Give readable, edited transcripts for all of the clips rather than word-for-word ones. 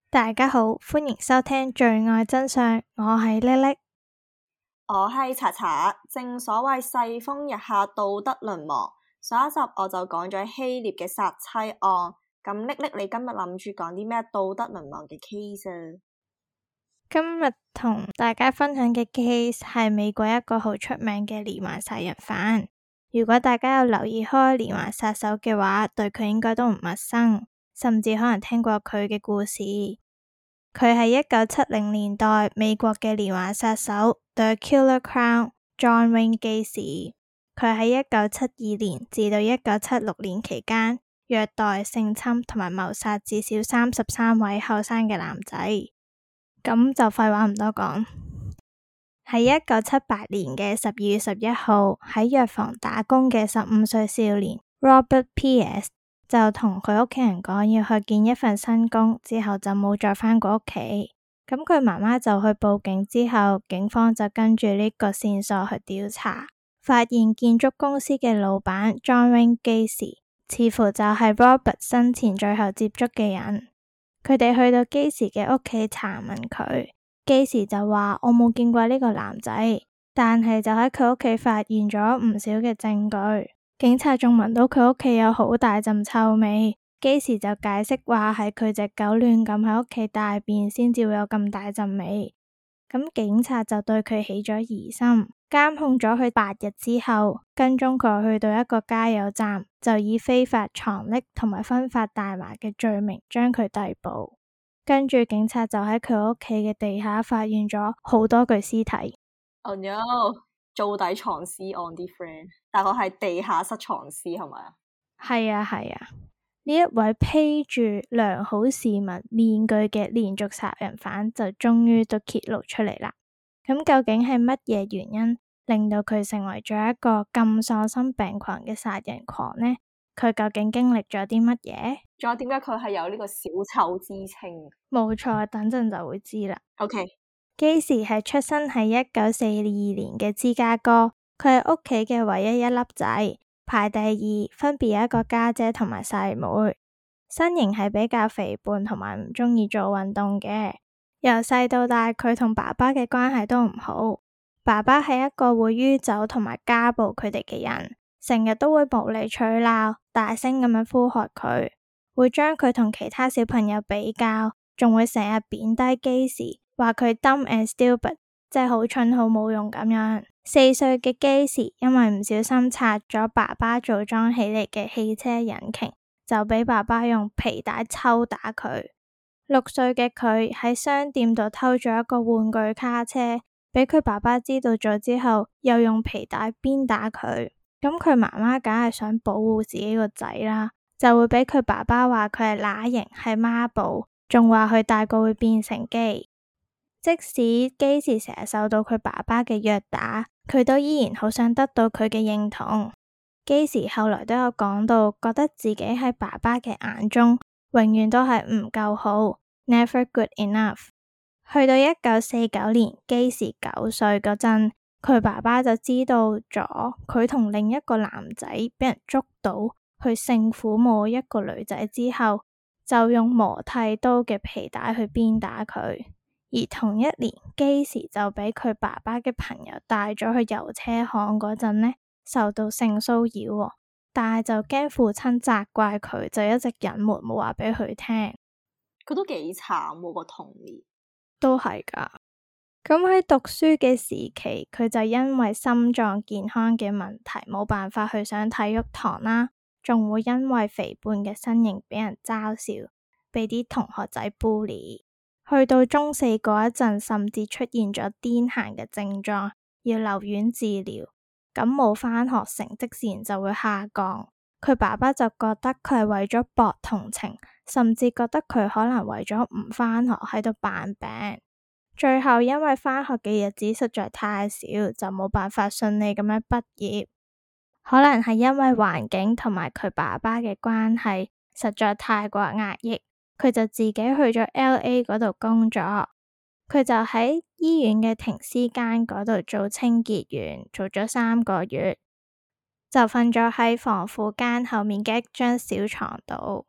大家好，歡迎收聽罪愛真相，我係叻叻， 我係查查。正所謂世風日下，道德淪亡。上一集我就講咗希臘嘅殺妻案，咁叻叻你今日諗住講啲咩道德淪亡嘅 case 啊？ 今日同大家分享嘅 case 係美國一個好出名嘅連環殺人犯。如果大家有留意開連環殺手嘅話，對佢應該都唔陌生，甚至可能聽過佢嘅故事。佢係1970年代美國嘅連環殺手 The Killer Clown John Wayne Gacy。佢喺1972年至到1976年期間虐待、性侵同埋謀殺至少33位後生嘅男仔。咁就廢話唔多講。喺1978年嘅12月11號，喺藥房打工嘅15歲少年 Robert Pierce 就同佢屋企人講要去見一份新工，之後就冇再返過屋企。咁佢媽媽就去報警，之後警方就跟住呢個線索去調查，發現建築公司嘅老闆 John Wayne Gacy 似乎就係 Robert 生前最後接觸嘅人。佢哋去到Gacy嘅屋企查問佢，Gacy就話我冇見過呢個男仔，但係就喺佢屋企發現咗唔少嘅證據。警察仲聞到佢屋企有好大陣臭味，Gacy就解釋話係佢隻狗亂咁喺屋企大便先至會有咁大陣味。咁警察就對佢起咗疑心，監控咗佢8日之後，跟蹤佢去到一個加油站，就以非法藏匿同埋分發大麻嘅罪名將佢逮捕。跟住警察就喺佢屋企嘅地下發現咗好多具屍體。 Oh no！做底藏屍案啲 friend，大概係地下室藏屍係咪啊？ 係啊，呢一位披住良好市民面具嘅連續殺人犯就終於都揭露出嚟啦。咁究竟係乜嘢原因令到佢成為咗一個咁喪心病狂嘅殺人狂呢？佢究竟經歷咗啲乜嘢？ 仲有點解佢係有呢個小丑之稱？ 冇錯，等陣就會知啦。 OK，Gacy 係出生喺1942年嘅芝加哥，佢係屋企嘅唯一一粒仔，排第2，分別有一個家姐同埋細妹。身形係比較肥胖同埋唔鍾意做運動嘅。由細到大，佢同爸爸嘅關係都唔好。爸爸係一個會酗酒同埋家暴佢哋嘅人，成日都會無理取鬧，大聲咁樣呼喝佢，會將佢同其他小朋友比較，仲會成日貶低Gacy，話佢 dumb and stupid， 即係好蠢好冇用咁樣。4歲嘅Gacy因為唔小心拆咗爸爸組裝起嚟嘅汽車引擎，就俾爸爸用皮帶抽打佢。6歲嘅佢喺商店度偷咗一個玩具卡車，俾佢爸爸知道咗之後，又用皮帶鞭打佢。咁佢媽媽梗係想保護自己個仔啦，就會俾佢爸爸話佢係乸型，係媽寶，仲話佢大個會變成基。即使Gacy成日受到佢爸爸嘅虐打，佢都依然好想得到佢嘅認同。Gacy後來都有講到，覺得自己喺爸爸嘅眼中永遠都係唔夠好 ，never good enough。去到1949年，Gacy 9歲嗰陣，佢爸爸就知道咗佢同另一個男仔俾人捉到去性撫摸一個女仔之後，就用磨剃刀嘅皮帶去鞭打佢。而同一年，Gacy就俾佢爸爸嘅朋友帶咗去油車行嗰陣呢，受到性騷擾，但係就驚父親責怪佢，就一直隱瞞冇話俾佢聽。 佢都幾慘喎，個童年。 都係噶。咁喺讀書嘅時期，佢就因為心臟健康嘅問題冇辦法去上體育堂啦，仲會因為肥胖嘅身形俾人嘲笑，俾啲同學仔 bully。去到中4嗰一陣，甚至出現咗癲癇嘅症狀，要留院治療。咁冇返學，成績自然就會下降。佢爸爸就覺得佢係為咗博同情，甚至覺得佢可能為咗唔返學喺度扮病。最後因為返學嘅日子實在太少，就冇辦法順利咁樣畢業。可能係因為環境同埋佢爸爸嘅關係實在太過壓抑，佢就自己去咗 LA 嗰度工作。佢就喺醫院嘅停屍間嗰度做清潔員，做咗3個月，就瞓咗喺防腐間後面嘅一張小床度。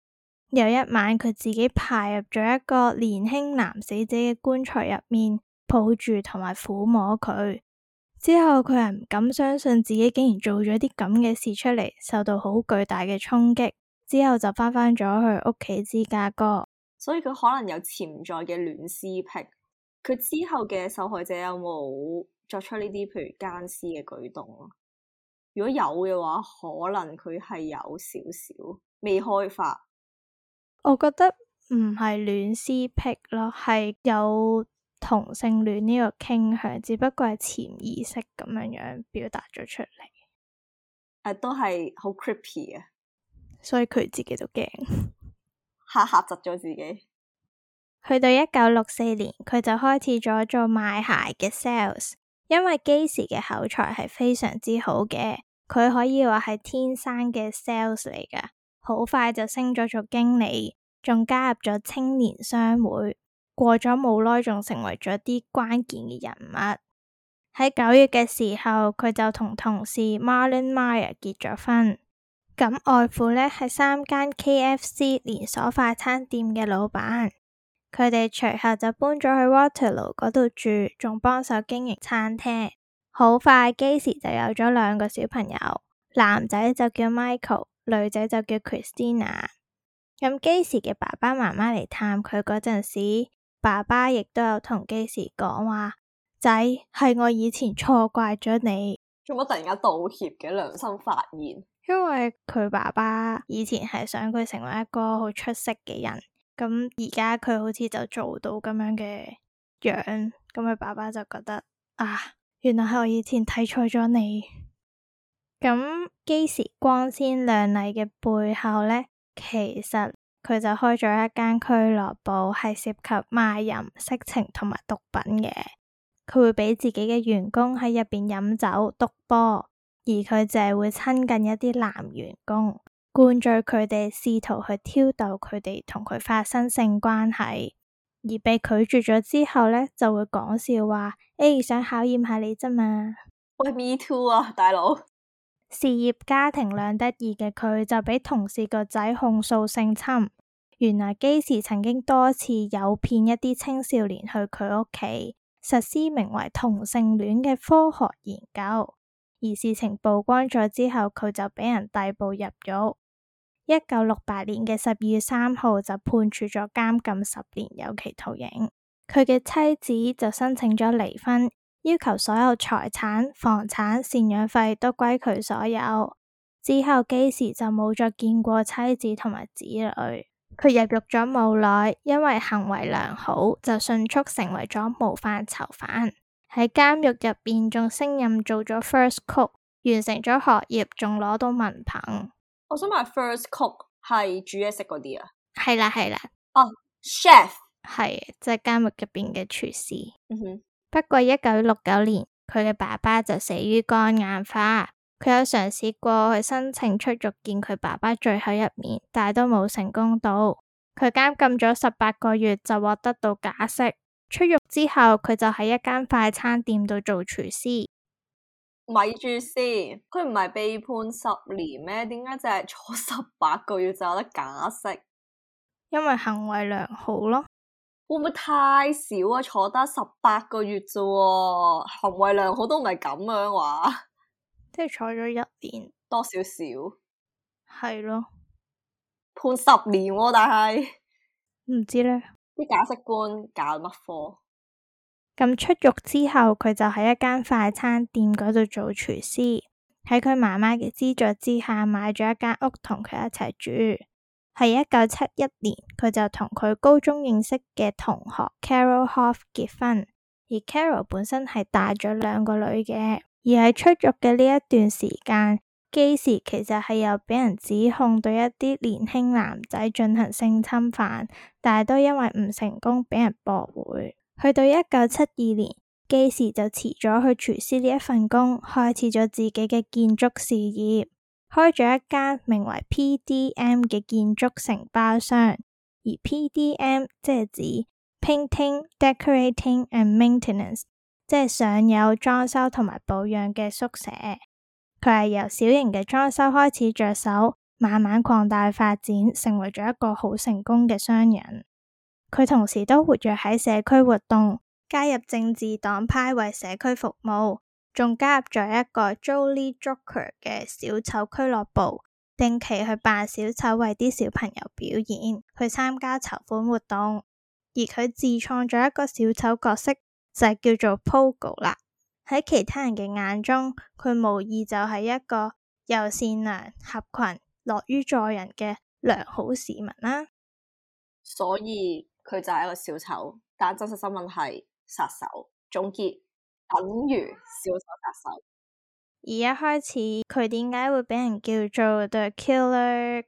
有一晚佢自己爬入咗一個年輕男死者嘅棺材入面，抱住同埋撫摸佢。之後佢係唔敢相信自己竟然做咗啲咁嘅事出嚟，受到好巨大嘅衝擊。之後就返咗去屋企芝加哥。 所以佢可能有潛在嘅戀屍癖。佢之後嘅受害者有冇作出呢啲譬如奸屍嘅舉動啊？如果有嘅話，可能佢係有少少未開發。 我覺得唔係戀屍癖咯，係有同性戀呢個傾向，只不過係潛意識咁樣表達咗出嚟。 都係好 creepy 嘅， 所以佢自己都驚， 嚇窒咗自己。 去到1964年，佢就開始咗做賣鞋嘅 sales，因為基時嘅口才係非常之好嘅，佢可以話係天生嘅 sales 嚟㗎。好快就升咗做經理，仲加入咗青年商會。過咗冇耐，仲成為咗啲關鍵嘅人物。喺9月嘅時候，佢就同同事 Marlon Meyer 結咗婚。咁外父呢係3間 KFC 連鎖快餐店嘅老闆。佢哋隨後就搬咗去 Waterloo 嗰度住，仲幫手經營餐廳。好快，基時就有咗2個小朋友，男仔就叫 Michael，女仔就叫 Christina。咁基時嘅爸爸媽媽嚟探佢嗰陣時，爸爸亦都有同基時講話：仔，係我以前錯怪咗你。 做乜突然間道歉嘅？良心發現。 因為佢爸爸以前係想佢成為一個好出色嘅人，咁而家佢好似就做到咁樣嘅樣，咁佢爸爸就覺得啊，原來係我以前睇錯咗你。咁基時光鮮亮麗嘅背後呢，其實佢就開咗一間俱樂部，係涉及賣淫、色情同埋毒品嘅。佢會俾自己嘅員工喺入邊飲酒、督波。而佢就係會親近一啲男員工，灌醉佢哋，試圖去挑逗佢哋同佢發生性關係，而被拒絕咗之後呢，就會講笑話，想考驗下你啫嘛。 喂，me too 啊，大佬。 事業家庭兩得意嘅佢，就俾同事個仔控訴性侵。原來基時曾經多次誘騙一啲青少年去佢屋企，實施名為同性戀嘅科學研究。而事情曝光咗之後，佢就俾人逮捕入獄。1968年嘅12月3號就判處咗監禁10年有期徒刑。佢嘅妻子就申請咗離婚，要求所有財產、房產、贍養費都歸佢所有。之後基時就冇再見過妻子同埋子女。佢入獄咗冇耐，因為行為良好，就迅速成為咗模範囚犯。喺監獄入邊仲升任做咗 first cook， 完成咗學業，仲攞到文憑。 我想問 first cook 係煮嘢食嗰啲啊？ 係啦。 哦，chef 係即係監獄入邊嘅廚師。 哼。 不過1969年佢嘅爸爸就死於肝硬化。佢有嘗試過去申請出獄見佢爸爸最後一面，但係都冇成功到。佢監禁咗18個月就獲得到假釋。出獄之後，佢就喺一間快餐店度做廚師。 咪住先，佢唔係被判10年咩？點解淨係坐18個月就有得假釋？ 因為行為良好咯。 會唔會太少啊？坐得18個月啫喎，行為良好都唔係咁樣話。 即係坐咗1年多少少。 係咯。 判10年喎，但係唔知呢。 啲假釋官搞乜科？ 咁出獄之後，佢就喺一間快餐店嗰度做廚師。喺佢媽媽嘅資助之下，買咗一間屋同佢一齊住。喺1971年，佢就同佢高中認識嘅同學 Carol Hoff 結婚。而 Carol 本身係帶咗2個女嘅。而喺出獄嘅呢一段時間，基時其實係有俾人指控對一啲年輕男仔進行性侵犯，但係都因為唔成功俾人駁回。去到1972年，基時就辭咗去廚師呢一份工，開始咗自己嘅建築事業，開咗一間名為 PDM 嘅建築承包商。而 PDM 即係指 Painting, Decorating and Maintenance， 即係上有裝修同埋保養嘅宿舍。佢係由小型嘅裝修開始着手， 慢慢擴大發展，成為咗一個好成功嘅商人。佢同時都活躍喺社區活動，加入政治黨派為社區服務，仲加入咗一個 Jolly Joker 嘅小丑俱樂部，定期去扮小丑為啲小朋友表演，去參加籌款活動。而佢自創咗一個小丑角色，就係叫做 Pogo 啦。喺其他人嘅眼中，佢無疑就係一個又善良、合群、樂於助人嘅良好市民啦。 所以佢就係一個小丑，但真實身份係殺手。總結等於小丑殺手。 而一開始佢點解會俾人叫做 The Killer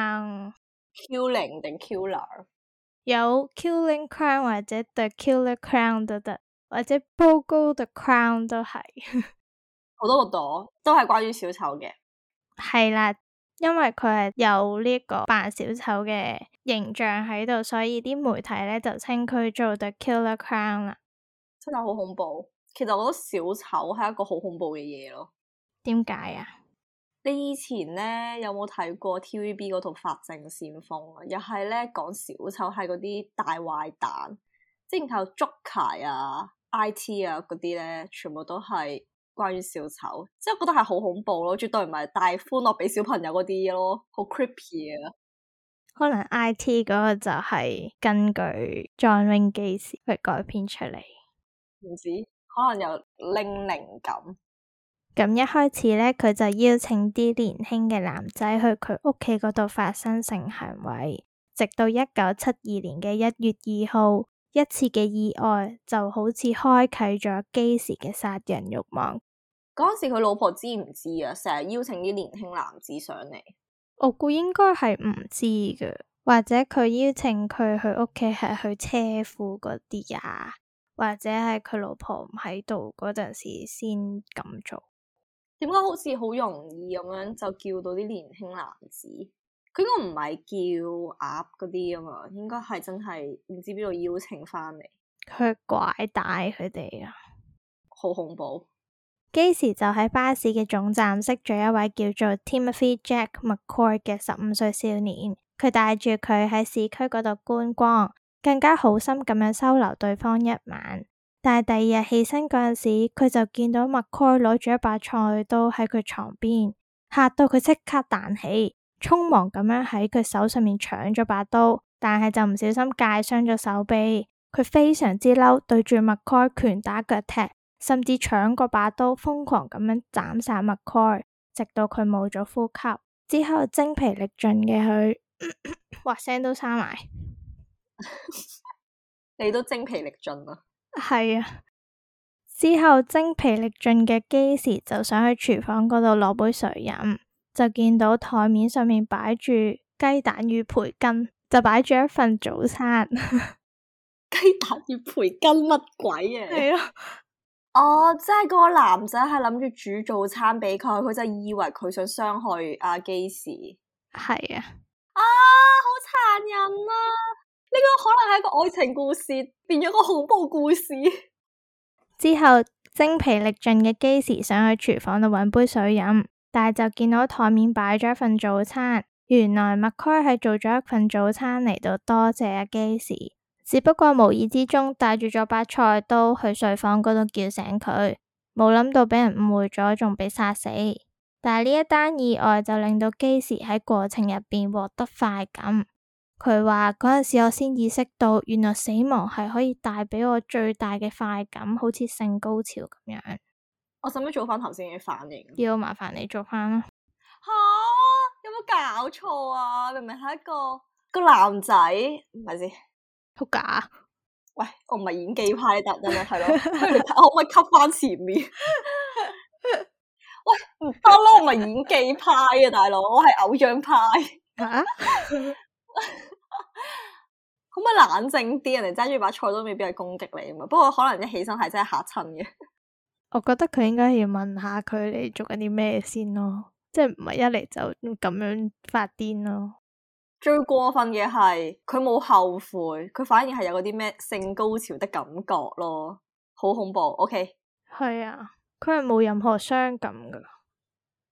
Clown？Killing 定 Killer？ 有 Killing Clown 或者 The Killer Clown 都得，或者 Pogo the Clown 都係。 好多個朵都係關於小丑嘅。 係啦，因為佢係有呢個扮小丑嘅形象喺度，所以啲媒體咧就稱佢做 The Killer Clown 啦。 真係好恐怖。其實我覺得小丑係一個好恐怖嘅嘢咯。 點解啊？ 你以前咧有冇睇過 TVB 嗰套《法證先鋒》啊？又係咧講小丑係嗰啲大壞蛋，即係然後 Joker 啊、IT 啊嗰啲咧，全部都係關於小丑，即係我覺得係好恐怖咯，絕對唔係帶歡樂俾小朋友嗰啲咯，好 creepy 啊！ 可能 IT 嗰個就係根據 John Wayne Gacy 去改編出嚟， 唔知可能有靈感。 咁一開始咧，佢就邀請啲年輕嘅男仔去佢屋企嗰度發生性行為，直到1972年嘅1月2號，一次嘅意外就好似開啟咗基時嘅殺人慾望。 嗰陣時佢老婆知唔知啊？成日邀請啲年輕男子上嚟， 我估應該係唔知嘅，或者佢邀請佢去屋企係去車庫嗰啲呀，或者係佢老婆唔喺度嗰陣時先咁做。 點解好似好容易咁樣就叫到啲年輕男子？佢應該唔係叫鴨嗰啲啊嘛，應該係真係唔知邊度邀請翻嚟。 佢拐帶佢哋啊， 好恐怖。 基時就喺巴士嘅總站識咗一位叫做 Timothy Jack McCoy 嘅15歲少年，佢帶住佢喺市區嗰度觀光，更加好心咁樣收留對方一晚。但係第二日起身嗰陣時，佢就見到麥開攞住一把菜刀喺佢床邊，嚇到佢即刻彈起，匆忙咁樣喺佢手上面搶咗把刀，但係就唔小心界傷咗手臂。佢非常之嬲，對住麥開拳打腳踢，甚至搶過把刀，瘋狂咁樣斬殺麥開，直到佢冇咗呼吸。之後精疲力盡嘅佢，話聲都沙埋。 你都精疲力盡啊！ 係啊，之後精疲力盡嘅基時就想去廚房嗰度攞杯水飲，就見到台面上面擺住雞蛋與培根，就擺住一份早餐。 雞蛋與培根乜鬼啊？ 係啊， 哦，即係嗰個男仔係諗住煮早餐俾佢，佢就以為佢想傷害阿基士。 係啊， 好殘忍啊！呢個可能係一個愛情故事，變咗個恐怖故事。 之後精疲力盡嘅基時想去廚房度搵杯水飲，但係就見到台面擺咗一份早餐。原來麥開係做咗一份早餐嚟到多謝阿基時，只不過無意之中帶住咗把菜刀去睡房嗰度叫醒佢，冇諗到俾人誤會咗，仲被殺死。但係呢一單意外就令到基時喺過程入邊獲得快感。佢話嗰陣時我先意識到，原來死亡係可以帶俾我最大嘅快感，好似性高潮咁樣。 我使唔使做翻頭先嘅反應？ 要麻煩你做翻啦。 吓，有冇搞錯啊？明明係一個男仔，唔係先， 好假。 喂，我唔係演技派，得係咯，你可唔可以 cut 翻前面？喂，唔得咯，我唔係演技派啊，大佬，我係偶像派。 啊可唔可以冷靜啲？人哋揸住把菜都未必係攻擊你啊嘛。不過可能一起身係真係嚇親嘅。 我覺得佢應該要問下佢哋做緊啲咩先咯，即係唔係一嚟就咁樣發癲咯。 最過分嘅係佢冇後悔，佢反而係有嗰啲咩性高潮的感覺咯，好恐怖。OK， 係啊，佢係冇任何傷感噶。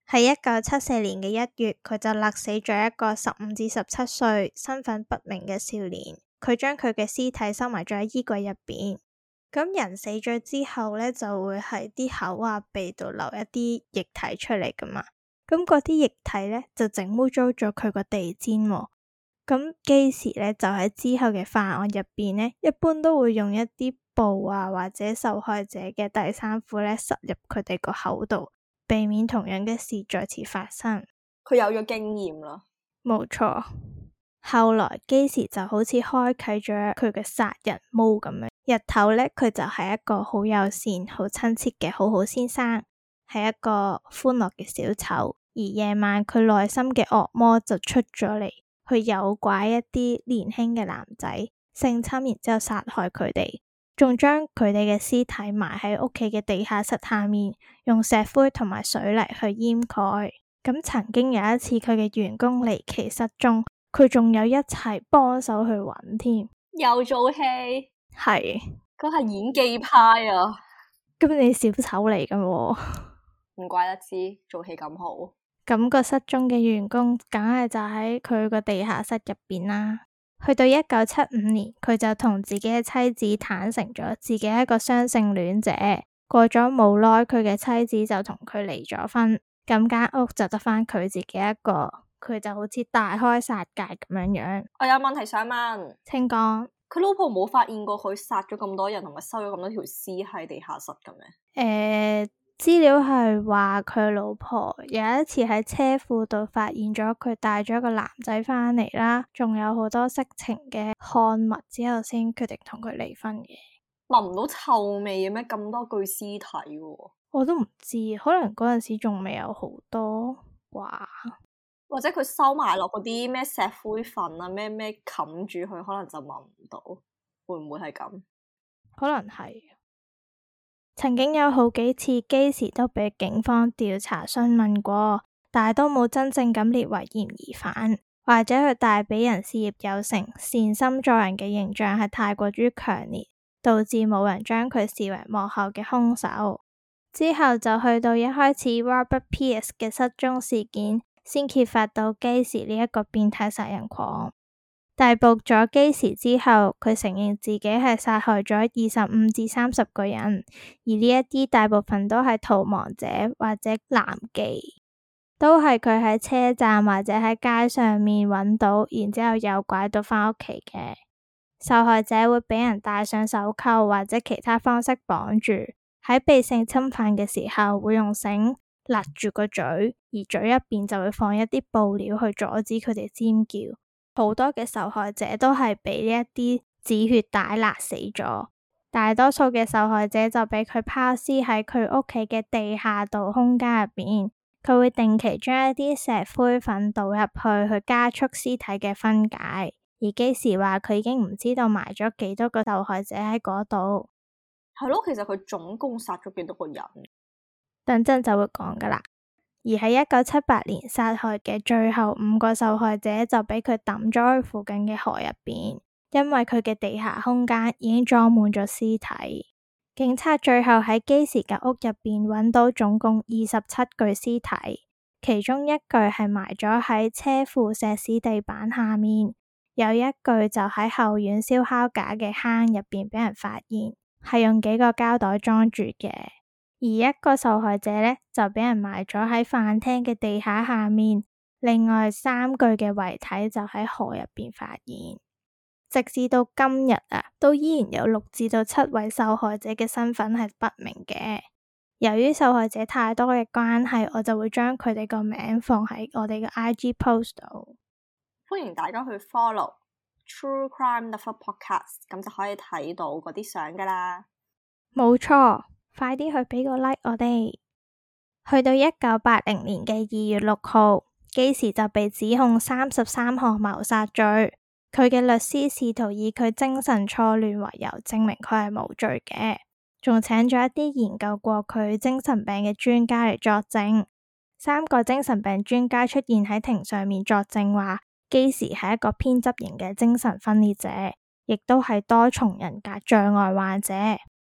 喺1974年嘅1月，佢就勒死咗一個15至17歲、身份不明嘅少年。佢將佢嘅屍體收埋咗喺衣櫃入邊。咁人死咗之後呢，就會喺啲口啊、鼻度流一啲液體出嚟噶嘛。咁嗰啲液體呢，就整污糟咗佢個地氈喎。咁基時呢，就喺之後嘅犯案入邊呢，一般都會用一啲布啊或者受害者嘅底衫褲呢，塞入佢哋個口度，避免同樣嘅事再次發生。 佢有咗經驗啦。 冇錯。後來基時就好似開啟咗佢嘅殺人毛咁樣。日頭呢，佢就係一個好友善、好親切嘅好好先生，係一個歡樂嘅小丑。而夜晚佢內心嘅惡魔就出咗嚟，去誘拐一啲年輕嘅男仔，性侵，然之後殺害佢哋，仲將佢哋嘅屍體埋喺屋企嘅地下室下面，用石灰同埋水泥去掩蓋。咁曾經有一次佢嘅員工離奇失蹤，佢仲有一齊幫手去揾添。 又做戲， 係佢係演技派啊！ 咁你小丑嚟噶喎， 唔怪得知做戲咁好。 咁個失蹤嘅員工梗係就喺佢個地下室入邊啦。去到1975年，佢就同自己嘅妻子坦誠咗自己係一個雙性戀者。過咗冇耐，佢嘅妻子就同佢離咗婚，咁間屋就得返佢自己一個。佢就好似大開殺戒咁樣樣。 我有問題想問， 請講。 佢老婆冇發現過佢殺咗咁多人，同埋收咗咁多條屍喺地下室嘅咩？ 資料係話佢老婆有一次喺車庫度發現咗佢帶咗一個男仔返嚟啦，仲有好多色情嘅刊物，之後先決定同佢離婚嘅。 聞唔到臭味嘅咩？咁多具屍體喎。 我都唔知，可能嗰陣時仲未有好多啩， 或者佢收埋落嗰啲咩石灰粉啊，咩冚住佢，可能就聞唔到。會唔會係咁？ 可能係。曾經有好幾次基時都俾警方調查詢問過，但係都冇真正咁列為嫌疑犯，或者佢帶俾人事業有成、善心助人嘅形象係太過於強烈，導致冇人將佢視為幕後嘅兇手。之後就去到一開始 Robert Pierce 嘅失蹤事件，先揭發到基時呢一個變態殺人狂。逮捕咗基時之後，佢承認自己係殺害咗25至30個人，而呢一啲大部分都係逃亡者或者男妓，都係佢喺車站或者喺街上面揾到，然之後誘拐到返屋企嘅。受害者會俾人戴上手銬或者其他方式綁住，喺被性侵犯嘅時候會用繩勒住個嘴，而嘴入邊就會放一啲布料去阻止佢哋尖叫。好多嘅受害者都係俾呢一啲止血帶勒死咗，大多數嘅受害者就俾佢拋屍喺佢屋企嘅地下道空間入邊，佢會定期將一啲石灰粉倒入去加速屍體嘅分解。而基時話佢已經唔知道埋咗幾多個受害者喺嗰度。 係咯，其實佢總共殺咗幾多個人？ 等陣就會講噶啦。而喺1978年殺害嘅最後5個受害者就俾佢抌咗去附近嘅河入邊，因為佢嘅地下空間已經裝滿咗屍體。警察最後喺基時嘅屋入邊揾到總共27具屍體，其中1具係埋咗喺車庫石屎地板下面，有1具就喺後院燒烤架嘅坑入邊俾人發現，係用幾個膠袋裝住嘅。而1個受害者呢，就俾人埋咗喺飯廳嘅地下面，另外3具嘅遺體就喺河入邊發現。直至到今日啊，都依然有6至到7位受害者嘅身份係不明嘅。由於受害者太多嘅關係，我就會將佢哋個名放喺我哋嘅 IG post 度。 歡迎大家去 follow True Crime Lover Podcast， 咁就可以睇到嗰啲相噶啦。 冇錯。快啲去俾個 like 我哋。去到1980年嘅2月6號，基時就被指控33項謀殺罪。佢嘅律師試圖以佢精神錯亂為由證明佢係無罪嘅，仲請咗一啲研究過佢精神病嘅專家嚟作證。3個精神病專家出現喺庭上面作證，話基時係一個偏執型嘅精神分裂者，亦都係多重人格障礙患者。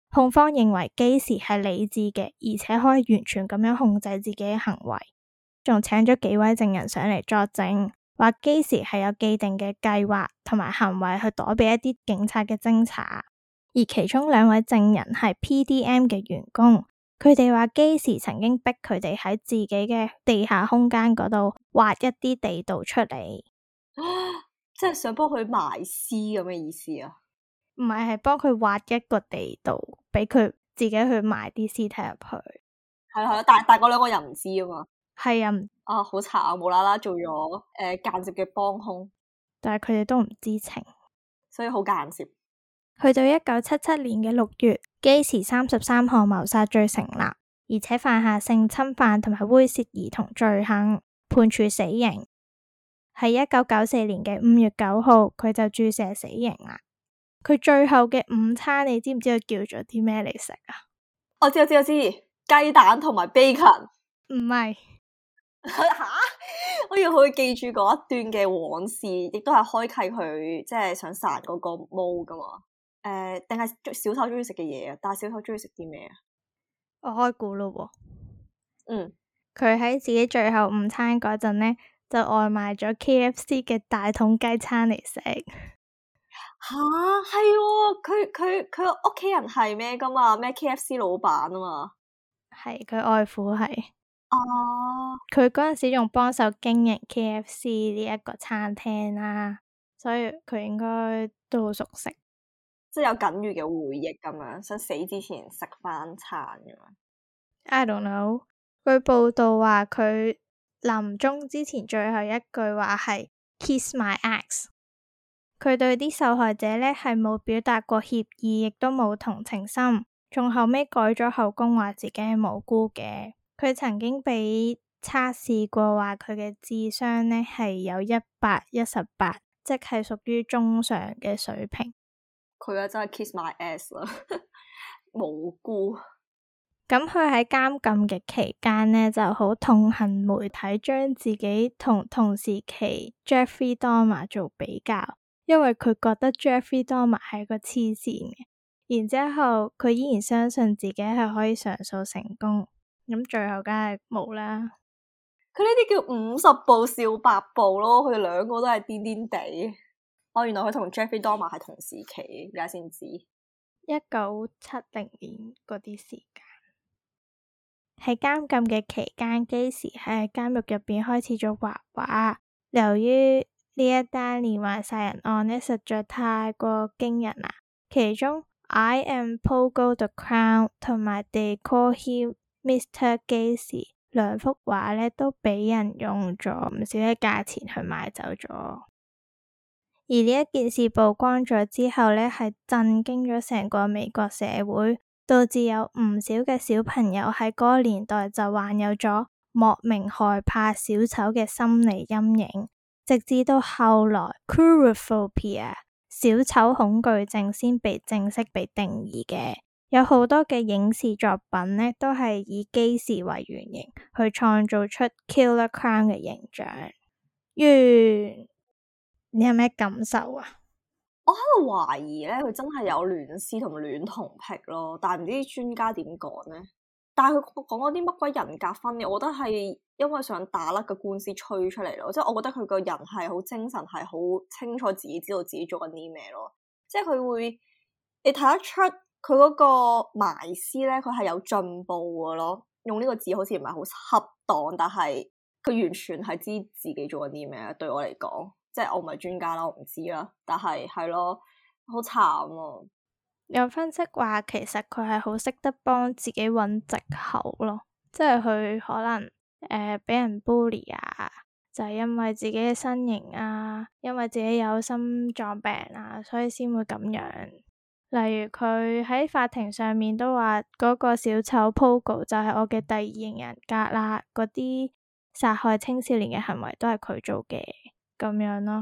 控方認為基時係理智嘅，而且可以完全咁樣控制自己嘅行為，仲請咗幾位證人上嚟作證，話基時係有既定嘅計劃同埋行為去躲避一啲警察嘅偵查。而其中2位證人係 PDM 嘅員工，佢哋話基時曾經逼佢哋喺自己嘅地下空間嗰度挖一啲地道出嚟， 即係想幫佢埋屍咁嘅意思啊？ 唔係，係幫佢挖一個地道，俾佢自己去埋啲屍體入去。 係係，但係嗰2個人唔知啊嘛。係啊， 好慘啊！無啦啦做咗間接嘅幫兇， 但係佢哋都唔知情， 所以好間接。 去到1977年嘅6月，基時33項謀殺罪成立，而且犯下性侵犯同埋猥褻兒童罪行，判處死刑。喺1994年嘅5月9號，佢就注射死刑啦。佢最後嘅午餐，你知唔知佢叫咗啲咩嚟食啊？ 我知，雞蛋同埋 bacon。 唔係。 吓！我要佢記住嗰一段嘅往事，亦都係開啟佢即係想殺嗰個毛噶嘛。定係小丑中意食嘅嘢啊？但係小丑中意食啲咩啊？ 我開估咯喎。 佢喺自己最後午餐嗰陣呢，就外賣咗 KFC 嘅大桶雞餐嚟食。 吓，係喎，佢屋企人係咩噶嘛？咩 KFC 老闆啊嘛？ 係佢外父係。佢佢嗰陣時仲幫手經營 KFC 呢一個餐廳啦，所以佢應該都好熟悉， 即係有僅餘嘅回憶咁樣，想死之前食翻餐咁樣。 I don't know。據報道話佢臨終之前最後一句話係 Kiss my ass。佢對啲受害者呢係冇表達過歉意，亦都冇同情心，仲後尾改咗口供話自己係無辜嘅。佢曾經被測試過，話佢嘅智商呢係有118，即係屬於中上嘅水平。 佢啊真係 kiss my ass 啦，無辜。 咁佢喺監禁嘅期間呢，就好痛恨媒體將自己同同時期 Jeffrey Dahmer 做比較，因為佢覺得 Jeffrey Dahmer 係個黐線嘅。然之後佢依然相信自己係可以上訴成功。咁最後梗係冇啦。 佢呢啲叫50步笑百步咯，佢哋2個都係癲癲地。原來佢同 Jeffrey Dahmer 係同時期，而家先知。 1970年嗰啲時間。喺監禁嘅期間，基時喺監獄入邊開始咗畫畫。由於呢一單連環殺人案呢，實在太過驚人啦。其中 I am Pogo the Clown 同埋 They Call Him Mr. 基時2幅畫呢，都俾人用咗唔少嘅價錢去買走咗。而呢一件事曝光咗之後呢，係震驚咗成個美國社會，導致有唔少嘅小朋友喺嗰個年代就患有咗莫名害怕小丑嘅心理陰影，直至到後來 Coulrophobia 小丑恐懼症先被正式被定義嘅。有好多嘅影視作品呢，都係以基時為原型去創造出 Killer Clown 嘅形象。你有咩感受啊？ 我喺度懷疑咧，佢真係有戀屍同戀童癖咯，但係唔知啲專家點講咧。但係佢講嗰啲乜鬼人格分裂，我覺得係因為想打甩個官司吹出嚟咯。即係我覺得佢個人係好精神，係好清楚自己知道自己做緊啲咩咯。即係佢會，你睇得出佢嗰個埋屍咧，佢係有進步噶咯。用呢個字好似唔係好恰當，但係佢完全係知自己做緊啲咩。對我嚟講。即係我唔係專家啦，我唔知啦，但係係咯，好慘啊！ 有分析話，其實佢係好識得幫自己揾藉口咯，即係佢可能俾人 bully 啊，就係因為自己嘅身形啊，因為自己有心臟病啊，所以先會咁樣。例如佢喺法庭上面都話嗰個小丑 Pogo 就係我嘅第2型人格啦，嗰啲殺害青少年嘅行為都係佢做嘅。咁樣咯。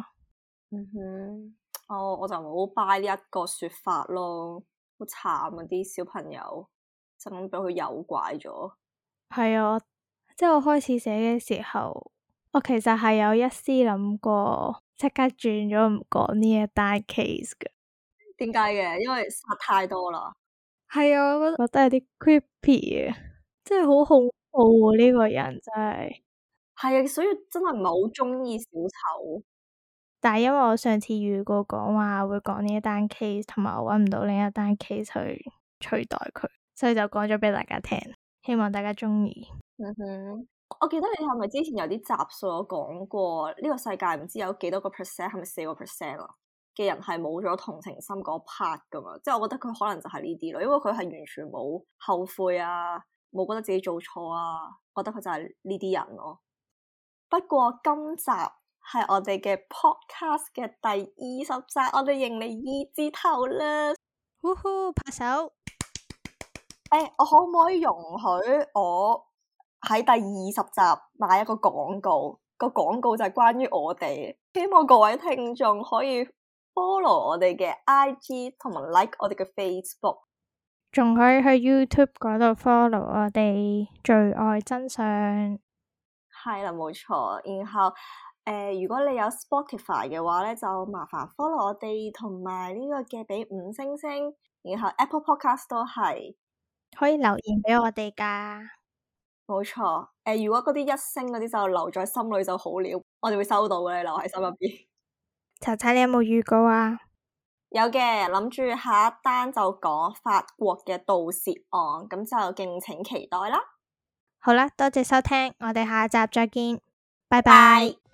我就唔好 buy 呢一個說法咯，好慘啊！啲小朋友就咁俾佢誘拐咗。係啊，即係我開始寫嘅時候，我其實係有一絲諗過即刻轉咗唔講呢一單 case 嘅。 點解嘅？因為殺太多啦。 係啊，我覺得有啲 creepy 啊，真係好恐怖啊！呢個人真係。 係啊，所以真係唔係好鍾意小丑。 但係因為我上次預告講話會講呢一單 case，同埋我搵唔到另一單 case 去取代佢，所以就講咗畀大家聽，希望大家鍾意。 嗯哼，我記得你係咪之前有啲集數有講過呢個世界唔知有幾多個 percent，係咪4% 啊嘅人係冇咗同情心嗰 part 噶嘛？即係我覺得佢可能就係呢啲咯，因為佢係完全冇後悔啊，冇覺得自己做錯啊，覺得佢就係呢啲人咯。不過今集係我哋嘅 podcast 嘅第20集，我哋迎嚟2字頭啦！ 呼呼，拍手！ 我可唔可以容許我喺第20集買一個廣告？個廣告就係關於我哋，希望各位聽眾可以 follow 我哋嘅 IG 同埋 like 我哋嘅 Facebook， 仲可以去 YouTube 嗰度 follow 我哋罪愛真相。 係啦，冇錯。然後如果你有 Spotify 嘅話咧，就麻煩 follow 我哋，同埋呢個嘅俾5星星。然後 Apple Podcast 都係可以留言畀我哋㗎。 冇錯。如果嗰啲1星嗰啲就留在心裏就好了，我哋會收到嘅，你留喺心入邊。 查查，你有冇預告啊？ 有嘅，諗住下一單就講法國嘅盜竊案，咁就敬請期待啦。 好啦，多謝收聽，我哋下集再見，拜拜。